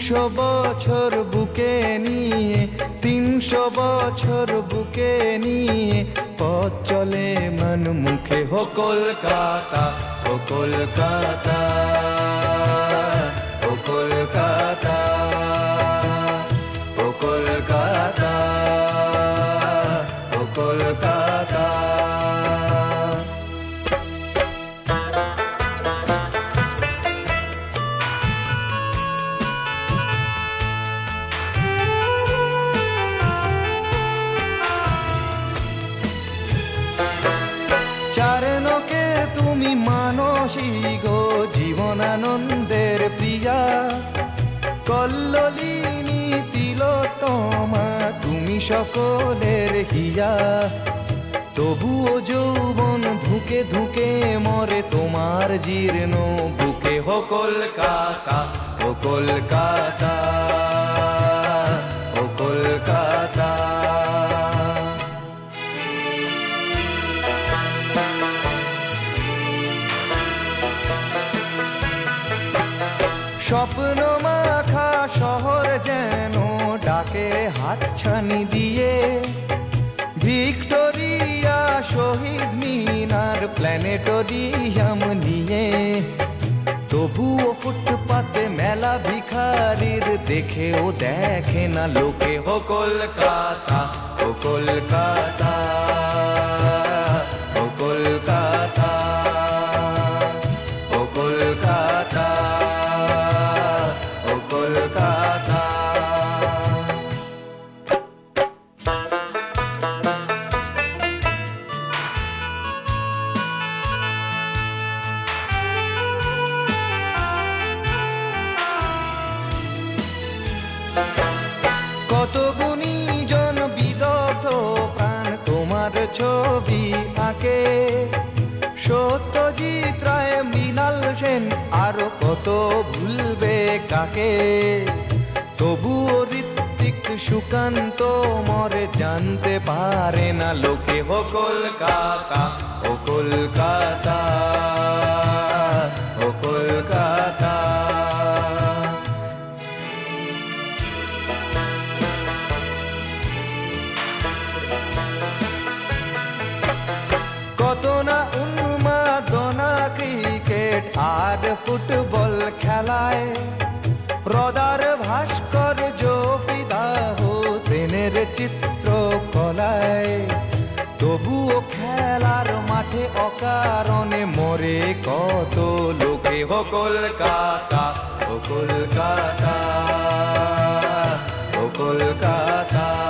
300 বছর বুকে নিয়ে, 300 বছর বুকে নিয়ে পথ চলে মন মুখে। হো কলকাতা, ও কলকাতা, ও কলকাতা, ও কলকাতা, ও কলকাতা। চারণকে তুমি মানসী গো জীবনানন্দের প্রিয়া, কল্লোলিনী তিলোত্তমা তুমি সকলের হিয়া। তবুও যৌবন ধুকে ধুকে মরে তোমার জীর্ণ বুকে। হো কলকাতা, ও কলকাতা, ও কলকাতা। স্বপ্ন মাখা শহর যেন ডাকে হাতছানি দিয়ে, ভিক্টোরিয়া, শহীদ মিনার, প্ল্যানেটোরিয়াম নিয়ে। তবুও ফুটপাতে মেলা ভিখারির দেখেও দেখে না লোকে। হো কলকাতা, ও কলকাতা, ও কলকাতা, ও কলকাতা, ও কলকাতা। কত গুণীজন বিদগ্ধ প্রাণ তোমার ছবি আঁকে, সত্যজিৎ রায়, মৃণাল সেন, আরো কত ভুলবে কাকে। তবুও ঋত্বিক, সুকান্ত মরে জানতে পারে না লোকে। হো কলকাতা, ও কলকাতা, ও কলকাতা। কত না উন্মাদনা ক্রিকেট আর ফুটবল খেলায়, রদার ভাস্কর্য, ফিদা হোসেনের চিত্রকলায়। তবুও খেলার মাঠে অকারণে মরে কত লোকে। হো কলকাতা, ও কলকাতা, ও কলকাতা।